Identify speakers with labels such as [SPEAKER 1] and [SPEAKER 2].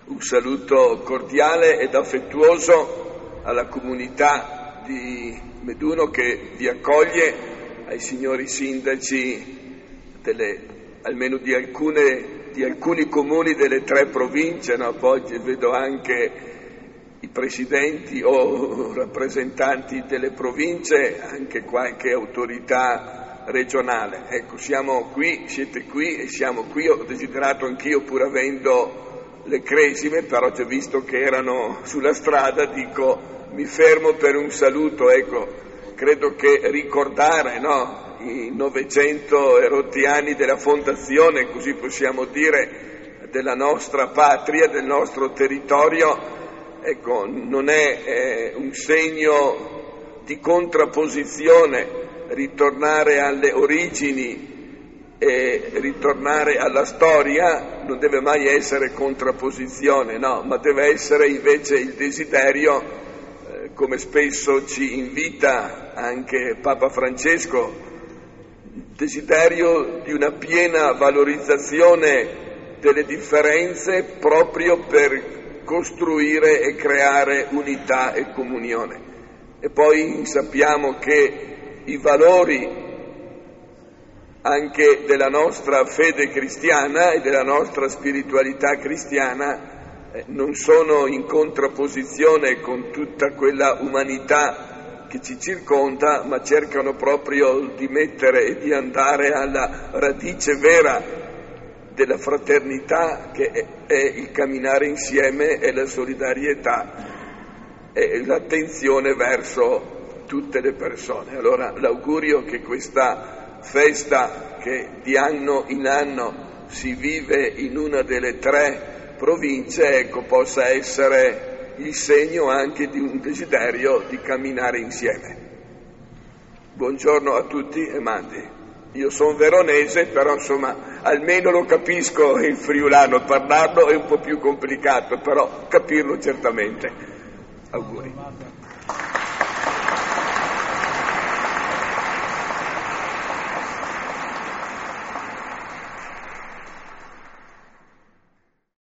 [SPEAKER 1] Un saluto cordiale ed affettuoso alla comunità di Meduno che vi accoglie, ai signori sindaci almeno di alcuni comuni delle 3 province, no? Poi vedo anche i presidenti o rappresentanti delle province, anche qualche autorità regionale. Ecco, siamo qui, siete qui e siamo qui. Ho desiderato anch'io, pur avendo le cresime, però già visto che erano sulla strada, dico mi fermo per un saluto. Ecco, credo che ricordare, no, i 900 e rotti anni della fondazione, così possiamo dire, della nostra patria, del nostro territorio, ecco, non è un segno di contrapposizione ritornare alle origini e ritornare alla storia. Non deve mai essere contrapposizione, no, ma deve essere invece il desiderio, come spesso ci invita anche Papa Francesco, desiderio di una piena valorizzazione delle differenze proprio per costruire e creare unità e comunione. E poi sappiamo che i valori anche della nostra fede cristiana e della nostra spiritualità cristiana non sono in contrapposizione con tutta quella umanità che ci circonda, ma cercano proprio di mettere e di andare alla radice vera della fraternità, che è il camminare insieme e la solidarietà e l'attenzione verso tutte le persone. Allora l'augurio che questa festa, che di anno in anno si vive in una delle 3 province, ecco, possa essere il segno anche di un desiderio di camminare insieme. Buongiorno a tutti e mandi. Io sono veronese, però insomma almeno lo capisco il friulano, parlarlo è un po' più complicato, però capirlo certamente. Auguri.